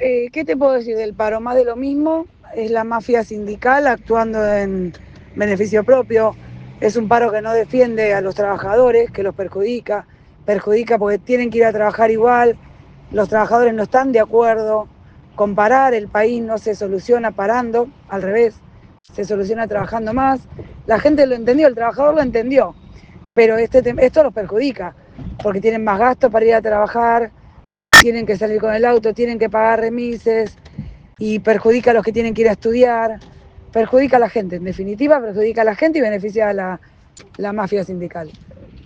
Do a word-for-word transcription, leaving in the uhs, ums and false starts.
Eh, ¿Qué te puedo decir del paro? Más de lo mismo, es la mafia sindical actuando en beneficio propio. Es un paro que no defiende a los trabajadores, que los perjudica, perjudica porque tienen que ir a trabajar igual, los trabajadores no están de acuerdo. Comparar el país no se soluciona parando, al revés, se soluciona trabajando más. La gente lo entendió, el trabajador lo entendió, pero este, esto los perjudica, porque tienen más gastos para ir a trabajar, tienen que salir con el auto, tienen que pagar remises y perjudica a los que tienen que ir a estudiar, perjudica a la gente, en definitiva perjudica a la gente y beneficia a la, la mafia sindical.